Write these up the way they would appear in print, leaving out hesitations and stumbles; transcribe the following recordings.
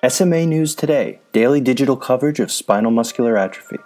SMA News Today, daily digital coverage of spinal muscular atrophy.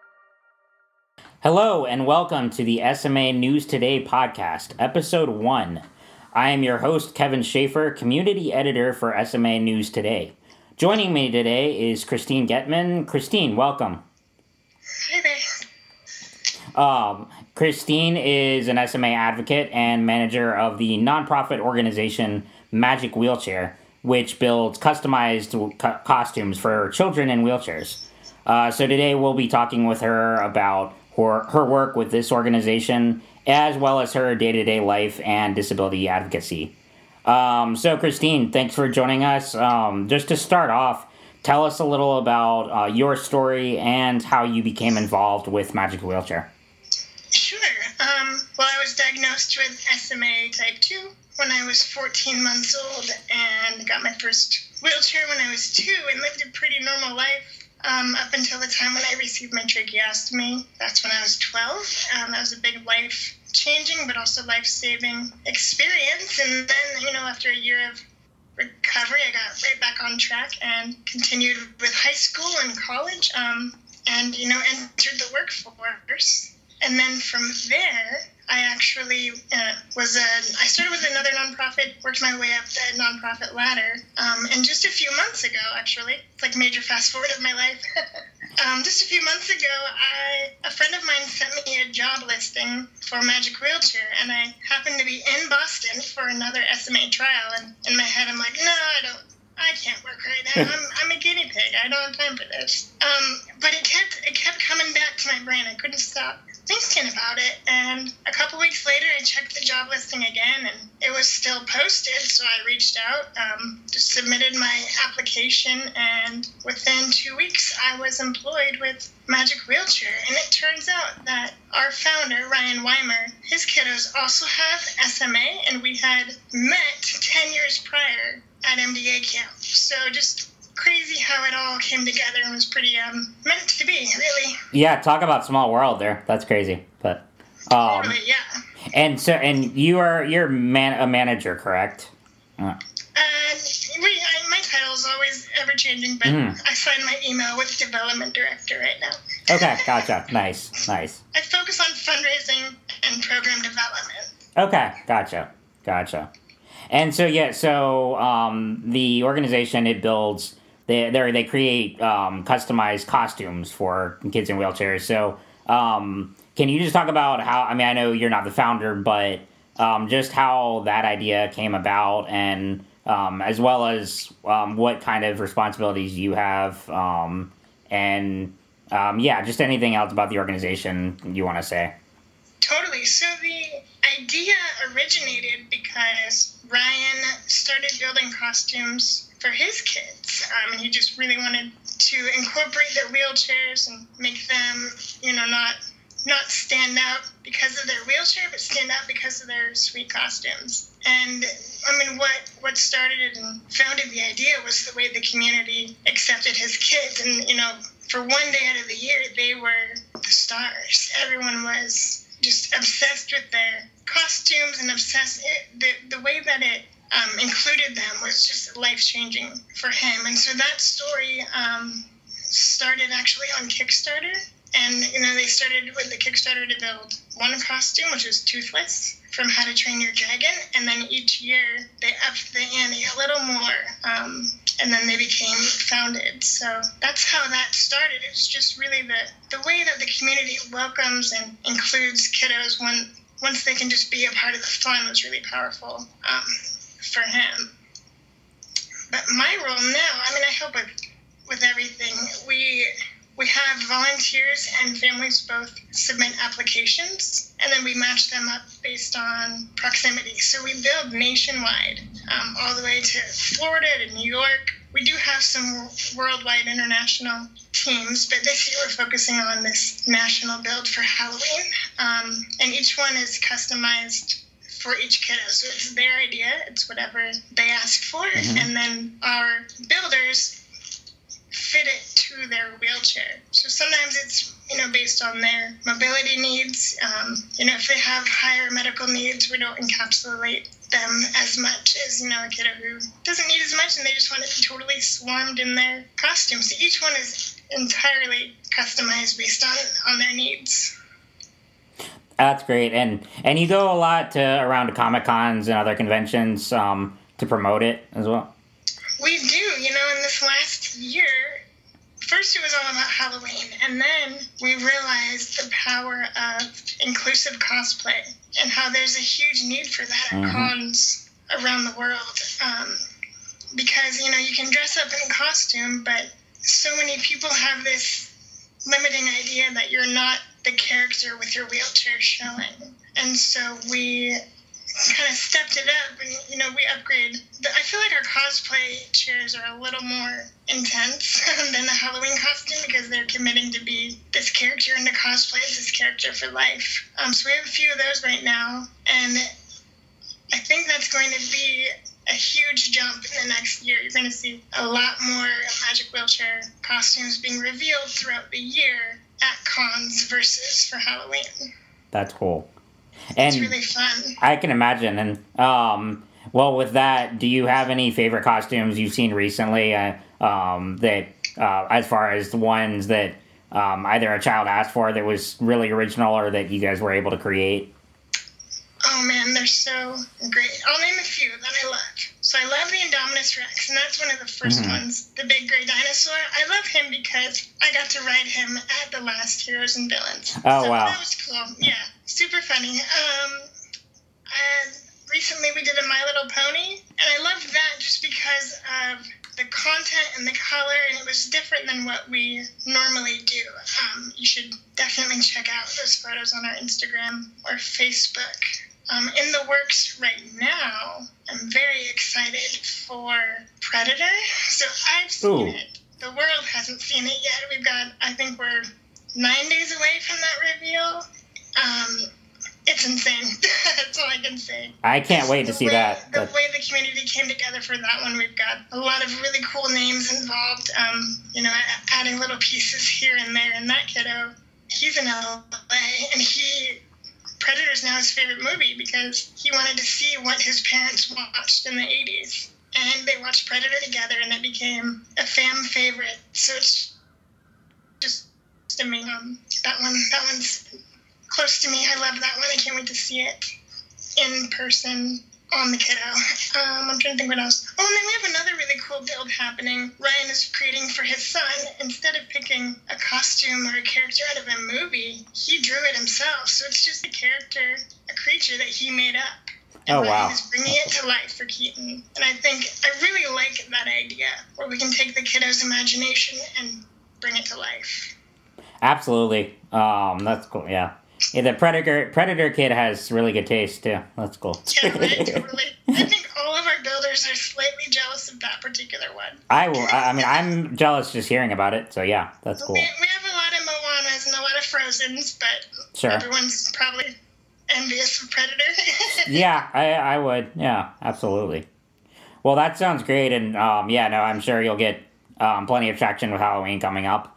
Hello and welcome to the SMA News Today podcast, episode 1. I am your host, Kevin Schaefer, community editor for SMA News Today. Joining me today is Christine Getman. Christine, welcome. Hi there. Christine is an SMA advocate and manager of the nonprofit organization Magic Wheelchair, which builds customized costumes for children in wheelchairs. So today we'll be talking with her about her work with this organization, as well as her day-to-day life and disability advocacy. So Christine, thanks for joining us. Just to start off, tell us a little about your story and how you became involved with Magic Wheelchair. Sure. Well, I was diagnosed with SMA type 2 when I was 14 months old and got my first wheelchair when I was 2 and lived a pretty normal life up until the time when I received my tracheostomy. That's when I was 12. That was a big life-changing but also life-saving experience. And then, after a year of recovery, I got right back on track and continued with high school and college and, entered the workforce. And then from there, I actually I started with another nonprofit, worked my way up the nonprofit ladder. And just a few months ago, actually, it's like major fast forward of my life. Just a few months ago, a friend of mine sent me a job listing for Magic Wheelchair, and I happened to be in Boston for another SMA trial. And in my head, I'm like, no, I can't work right now. I'm a guinea pig. I don't have time for this. But it kept coming back to my brain. I couldn't stop thinking about it, and a couple weeks later I checked the job listing again and it was still posted, so I reached out, just submitted my application, and within 2 weeks I was employed with Magic Wheelchair. And it turns out that our founder, Ryan Weimer, his kiddos also have SMA, and we had met 10 years prior at MDA camp. So just crazy how it all came together and was pretty meant to be, really. Yeah, talk about small world there. That's crazy, but totally, yeah. And you're a manager, correct? My title's always ever changing, but I sign my email with development director right now. Okay, gotcha. Nice. I focus on fundraising and program development. Okay, gotcha. And so the organization, it builds. They create customized costumes for kids in wheelchairs. So can you just talk about how, I know you're not the founder, but just how that idea came about, and as well as what kind of responsibilities you have, just anything else about the organization you want to say. Totally. So the idea originated because Ryan started building costumes for his kids. He just really wanted to incorporate their wheelchairs and make them, not stand out because of their wheelchair, but stand out because of their sweet costumes. And what started it and founded the idea was the way the community accepted his kids. And, for one day out of the year, they were the stars. Everyone was just obsessed with their costumes and obsessed. The way that it included them was just life-changing for him. And so that story started actually on Kickstarter. And, they started with the Kickstarter to build one costume, which is Toothless, from How to Train Your Dragon. And then each year they upped the ante a little more. And then they became founded. So that's how that started. It's just really the way that the community welcomes and includes kiddos once they can just be a part of the fun was really powerful for him. But my role now, I help with everything. We have volunteers and families both submit applications, and then we match them up based on proximity. So we build nationwide, all the way to Florida to New York. We do have some worldwide international teams, but this year we're focusing on this national build for Halloween. And each one is customized for each kiddo. So it's their idea. It's whatever they ask for. Mm-hmm. And then our builders fit it to their wheelchair. So sometimes it's, based on their mobility needs. If they have higher medical needs, we don't encapsulate them as much as, a kiddo who doesn't need as much and they just want to be totally swarmed in their costumes. So each one is entirely customized based on their needs. That's great. And you go a lot around to Comic-Cons and other conventions to promote it as well? We do. In this last year, first it was all about Halloween, and then we realized the power of inclusive cosplay and how there's a huge need for that at cons around the world. Because, you can dress up in a costume, but so many people have this limiting idea that you're not the character with your wheelchair showing. And so we kind of stepped it up and, we upgrade. I feel like our cosplay chairs are a little more intense than the Halloween costume because they're committing to be this character and to cosplay as this character for life. So we have a few of those right now, and I think that's going to be a huge jump in the next year. You're going to see a lot more Magic Wheelchair costumes being revealed throughout the year at cons versus for Halloween. That's cool. And it's really fun. I can imagine. And well, with that, do you have any favorite costumes you've seen recently that, as far as the ones that either a child asked for that was really original or that you guys were able to create? Oh man, they're so great. I'll name a few that I love. So I love the Indominus Rex, and that's one of the first ones, the big gray dinosaur. I love him because I got to ride him at the last Heroes and Villains. Oh, so wow. That was cool. Yeah, super funny. Recently we did a My Little Pony, and I loved that just because of the content and the color, and it was different than what we normally do. You should definitely check out those photos on our Instagram or Facebook. In the works right now, I'm very excited for Predator. So I've seen it. The world hasn't seen it yet. I think we're 9 days away from that reveal. It's insane. That's all I can say. I can't wait to see that. The way the community came together for that one, we've got a lot of really cool names involved. Adding little pieces here and there. And that kiddo, he's in LA, and Predator's now his favorite movie because he wanted to see what his parents watched in the 80s. And they watched Predator together, and it became a fam favorite. So it's just amazing. That one's close to me. I love that one. I can't wait to see it in person on the kiddo. I'm trying to think what else. Oh, and then we have another really cool build happening. Ryan is creating for his son. Instead of picking a costume or a character out of a movie, he drew it himself. So it's just a creature that he made up. And Ryan is bringing it to life for Keaton. And I really like that idea where we can take the kiddo's imagination and bring it to life. Absolutely. That's cool, yeah. Yeah, the Predator kid has really good taste, too. That's cool. Yeah, right, totally. I think all of our builders are slightly jealous of that particular one. I'm jealous just hearing about it, so yeah, that's cool. We have a lot of Moanas and a lot of Frozens, but sure. Everyone's probably envious of Predator. Yeah, I would. Yeah, absolutely. Well, that sounds great, and I'm sure you'll get plenty of traction with Halloween coming up.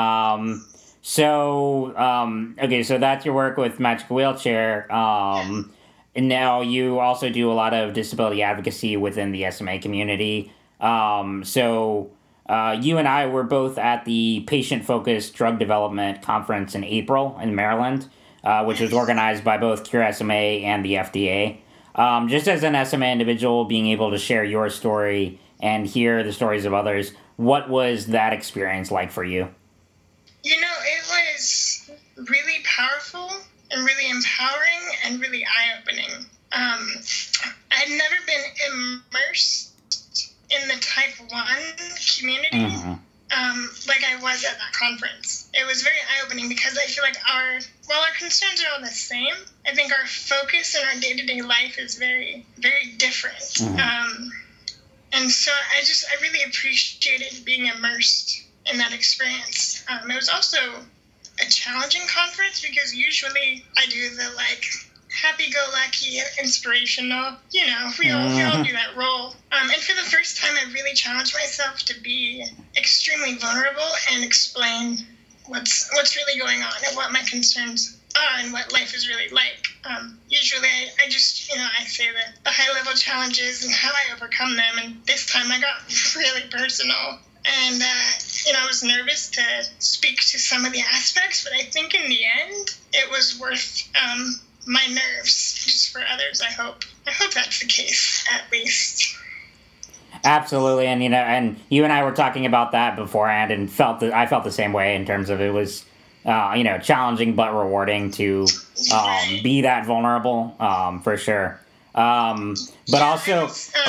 So that's your work with Magic Wheelchair. And now you also do a lot of disability advocacy within the SMA community. You and I were both at the Patient-Focused Drug Development Conference in April in Maryland, which was organized by both Cure SMA and the FDA. Just as an SMA individual, being able to share your story and hear the stories of others, what was that experience like for you? It was really powerful and really empowering and really eye-opening. I'd never been immersed in the Type 1 community like I was at that conference. It was very eye-opening because I feel like while our concerns are all the same, I think our focus in our day-to-day life is very, very different. And so I really appreciated being immersed in that experience. It was also a challenging conference because usually I do the happy-go-lucky, inspirational, we all do that role. And for the first time, I really challenged myself to be extremely vulnerable and explain what's really going on and what my concerns and what life is really like. Usually I just, I say the high-level challenges and how I overcome them, and this time I got really personal. And, I was nervous to speak to some of the aspects, but I think in the end, it was worth my nerves, just for others, I hope. I hope that's the case, at least. Absolutely, and and you and I were talking about that beforehand, and I felt the same way in terms of it was, challenging but rewarding to be that vulnerable, for sure. But also,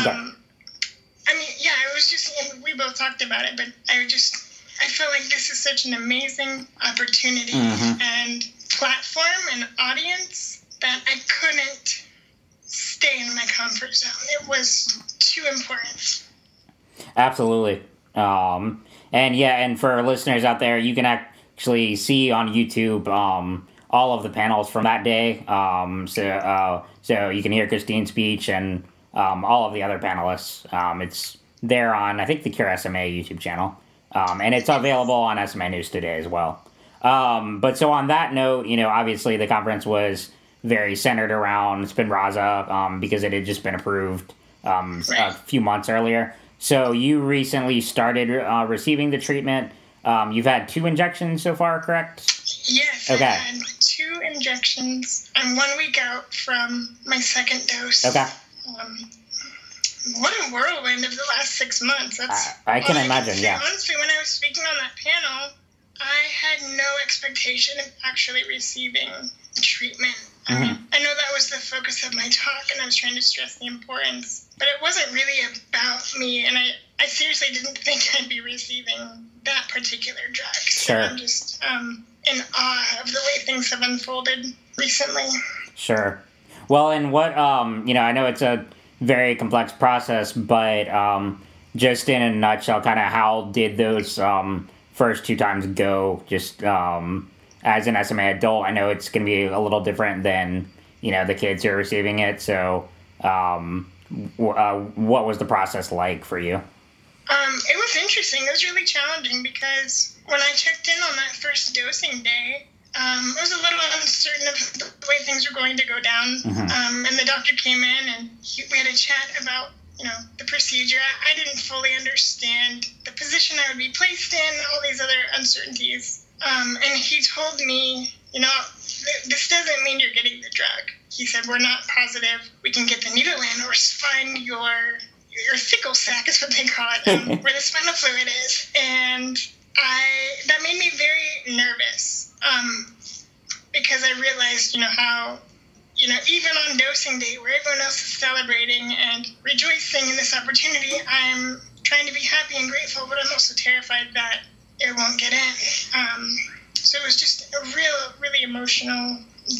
it was just, we both talked about it, but I felt like this is such an amazing opportunity and platform and audience that I couldn't stay in my comfort zone. It was too important. Absolutely. And for listeners out there, you can actually see on YouTube all of the panels from that day. So you can hear Christine's speech and all of the other panelists. It's there on, I think, the Cure SMA YouTube channel. And it's available on SMA News Today as well. But so on that note, obviously the conference was very centered around Spinraza because it had just been approved a few months earlier. So you recently started receiving the treatment. You've had 2 injections so far, correct? Yes, okay. I had 2 injections. I'm 1 week out from my second dose. Okay. What a whirlwind of the last 6 months. I can imagine, yeah. Honestly, when I was speaking on that panel, I had no expectation of actually receiving treatment. I know that was the focus of my talk, and I was trying to stress the importance, but it wasn't really about me, and I seriously didn't think I'd be receiving that particular drug. So I'm just in awe of the way things have unfolded recently. Sure. Well, and what, I know it's a very complex process, but just in a nutshell, kind of how did those first 2 times go, just as an SMA adult? I know it's going to be a little different than, the kids who are receiving it. So what was the process like for you? It was interesting. It was really challenging because when I checked in on that first dosing day, I was a little uncertain of the way things were going to go down. And the doctor came in and we had a chat about, the procedure. I didn't fully understand the position I would be placed in, all these other uncertainties. And he told me, this doesn't mean you're getting the drug. He said, we're not positive we can get the needle in or find your thickle sac is what they call it, where the spinal fluid is. And that made me very nervous because I realized, how, even on dosing day where everyone else is celebrating and rejoicing in this opportunity, I'm trying to be happy and grateful, but I'm also terrified that it won't get in. So it was just a really emotional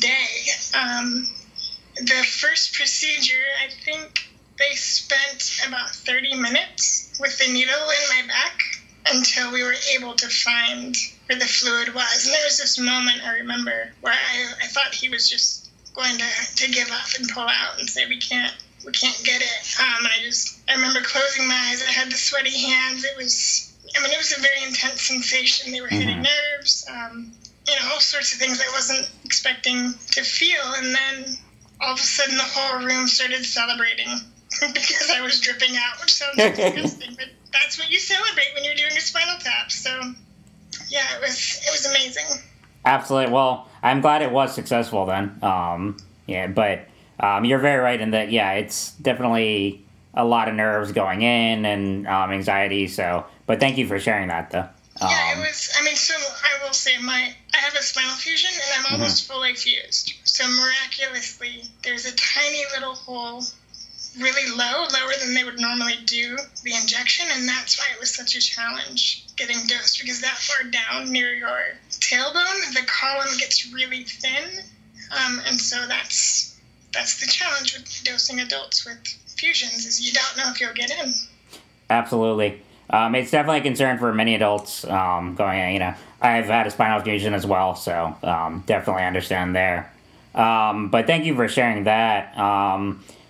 day. The first procedure, I think they spent about 30 minutes with the needle in my back until we were able to find where the fluid was. And there was this moment I remember where I thought he was just going to give up and pull out and say, we can't get it. And I remember closing my eyes. I had the sweaty hands. It was a very intense sensation. They were hitting nerves, all sorts of things I wasn't expecting to feel. And then all of a sudden the whole room started celebrating because I was dripping out, which sounds disgusting, but that's what you celebrate when you're doing a spinal tap. So, yeah, it was amazing. Absolutely. Well, I'm glad it was successful then. But you're very right in that, it's definitely a lot of nerves going in and anxiety. So, but thank you for sharing that, though. It was, so I will say I have a spinal fusion and I'm almost fully fused. So miraculously, there's a tiny little hole really lower than they would normally do the injection, and that's why it was such a challenge getting dosed, because that far down near your tailbone, the column gets really thin, and so that's the challenge with dosing adults with fusions, is you don't know if you'll get in. Absolutely. It's definitely a concern for many adults going in. I've had a spinal fusion as well, so definitely understand there. But thank you for sharing that.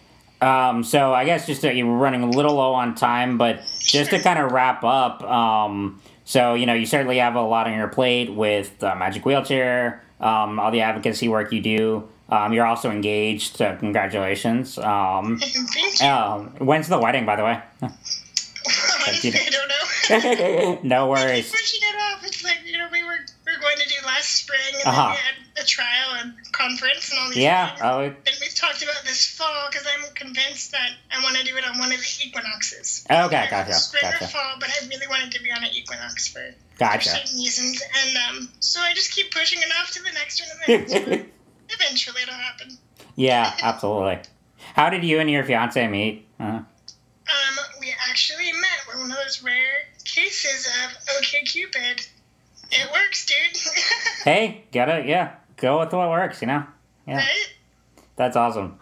So I guess just you're running a little low on time, but just to kind of wrap up, so, you certainly have a lot on your plate with Magic Wheelchair, all the advocacy work you do. You're also engaged, so congratulations. Thank you. When's the wedding, by the way? Honestly, I don't know. No worries. Pushing it off. It's like, we were going to do last spring, and then we had a trial and conference and all these things. And we've talked about this fall, because I'm convinced that I want to do it on one of the equinoxes. Okay, gotcha. Spring or fall, but I really wanted to be on an equinox for certain reasons. And so I just keep pushing it off to the next one. Eventually it'll happen. Yeah, absolutely. How did you and your fiance meet? We actually met. We're one of those rare cases of OkCupid. It works, dude. Hey, go with what works, Yeah. Right? That's awesome.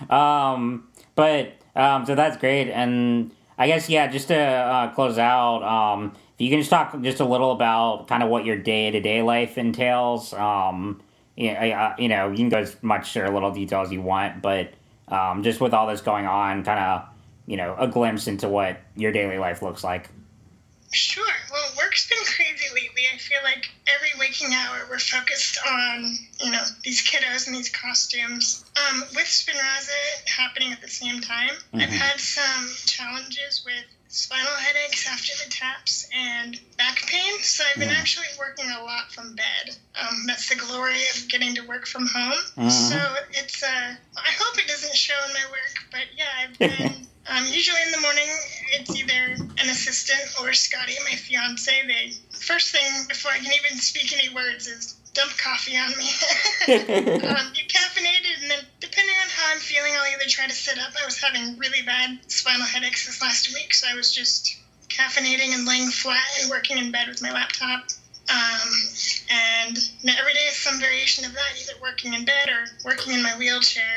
So that's great. And I guess, just to close out, if you can just talk just a little about kind of what your day-to-day life entails. You can go as much or little detail as you want, but just with all this going on, kind of, a glimpse into what your daily life looks like. Sure. Well, work's been crazy lately. I feel like every waking hour we're focused on, these kiddos and these costumes. With Spinraza happening at the same time, I've had some challenges with spinal headaches after the taps and back pain, so I've been actually working a lot from bed. That's the glory of getting to work from home. So it's, I hope it doesn't show in my work, but I've been, usually in the morning, it's either an assistant or Scotty, my fiance. They, first thing before I can even speak any words, is dump coffee on me. Get caffeinated, and then depending on how I'm feeling, I'll either try to sit up. I was having really bad spinal headaches this last week, so I was just caffeinating and laying flat and working in bed with my laptop. And every day is some variation of that, either working in bed or working in my wheelchair.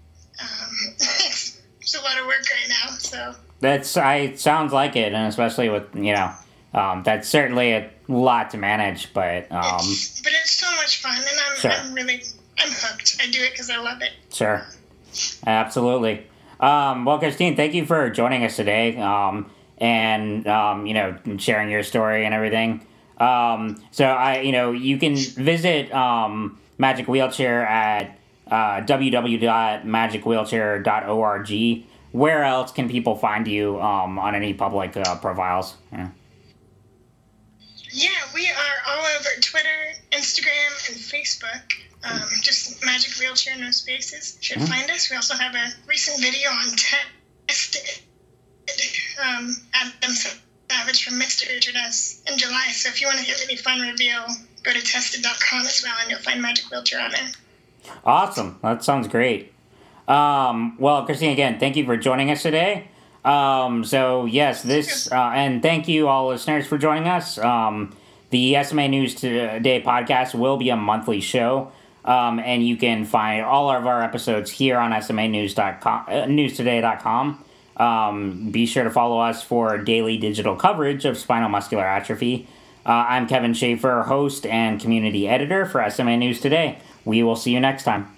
It's a lot of work right now, so. It sounds like it, and especially with, that's certainly a lot to manage, but it's so much fun, and I'm hooked. I do it because I love it. Sure. Absolutely. Well, Christine, thank you for joining us today, and sharing your story and everything. So you can visit Magic Wheelchair at www.magicwheelchair.org. Where else can people find you on any public profiles? Yeah, we are all over Twitter, Instagram, and Facebook. Just Magic Wheelchair, no spaces. Should find us. We also have a recent video on Tested. Adam Savage from Mr. Richardess in July. So if you want to get really fun reveal, go to tested.com as well, and you'll find Magic Wheelchair on there. Awesome. That sounds great. Well, Christine, again, thank you for joining us today. And thank you all listeners for joining us. The SMA News Today podcast will be a monthly show, and you can find all of our episodes here on SMAnews.com, newstoday.com. Be sure to follow us for daily digital coverage of spinal muscular atrophy. I'm Kevin Schaefer, host and community editor for SMA News Today. We will see you next time.